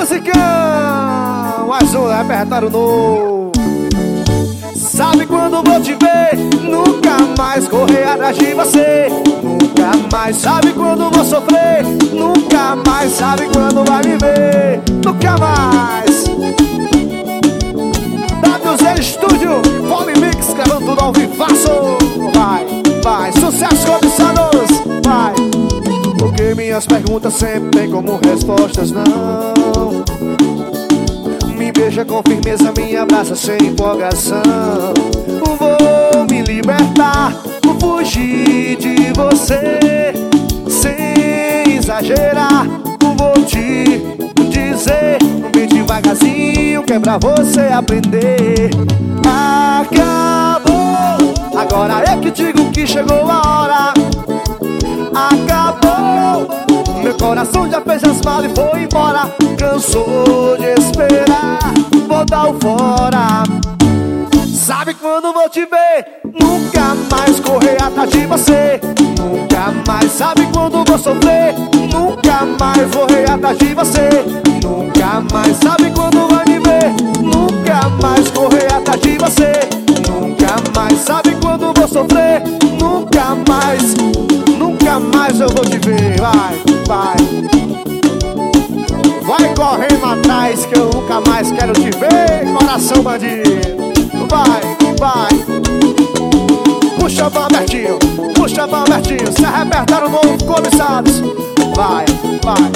musicão, mais um repertório novo. Sabe quando vou te ver, nunca mais correr atrás de você. Nunca mais, sabe quando vou sofrer, nunca mais, sabe quando vai me ver. Nunca mais. WZ Studio, Polymix, gravando tudo ao vivaço. Vai, vai, sucesso cobiçados, vai. Porque minhas perguntas sempre têm como respostas não. Me beija com firmeza, me abraça sem empolgação. Vou me libertar, vou fugir de você sem exagerar. Vou te dizer, bem devagarzinho, que é pra você aprender. Acabou, agora eu que digo que chegou a hora. Acabou, meu coração já fez as malas e foi embora. Cansou de esperar, vou dar o fora. Sabe quando vou te ver, nunca mais correr atrás de você. Nunca mais, sabe quando vou sofrer, nunca mais vou correr atrás de você. Nunca mais, sabe quando vai me ver, nunca mais correr atrás de você. Nunca mais, sabe quando vou sofrer, nunca mais, nunca mais eu vou te ver. Vai, vai, vai correndo atrás que eu nunca mais quero te ver, coração bandido. Vai, vai. Puxa a mão, Bertinho, puxa a mão, Bertinho. Se repertaram novo, comissados. Vai, vai.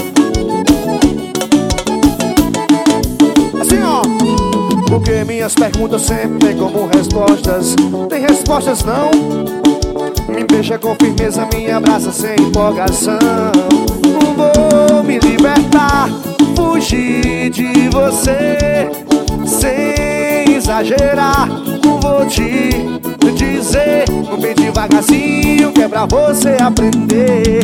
Assim, ó. Porque minhas perguntas sempre têm como respostas. Tem respostas não? Me beija com firmeza, me abraça sem empolgação. Vou me libertar, fugir de você sem exagerar. Vou te dizer, bem devagarzinho, que é pra você aprender.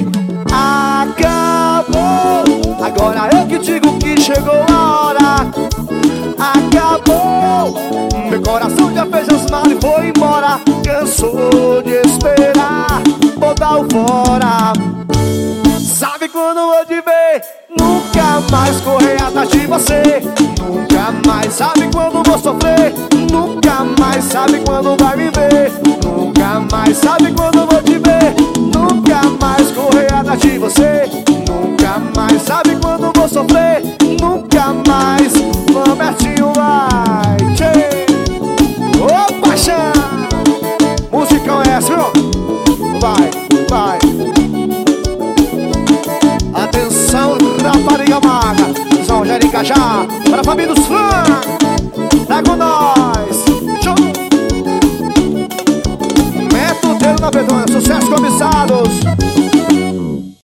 Acabou, agora eu que digo que chegou a hora. Acabou, meu coração já fez as malas e foi embora. Cansou de esperar, vou dar o fora. Sabe quando vou te ver, nunca mais correr atrás de você. Nunca mais, sabe quando vou sofrer, nunca mais, sabe quando vai me ver. Nunca mais, sabe quando vou te ver, nunca mais correr atrás de você. Nunca mais, sabe quando vou sofrer, nunca mais. Vamos, Bertinho, vai, tchê. Ô, paixão, musicão é essa, viu? Vai, vai. Atenção, rapariga maga, São Rogério e Cajá, para a família dos fãs. Tá com nós. Show. Mete o dedo na pedonha, sucesso.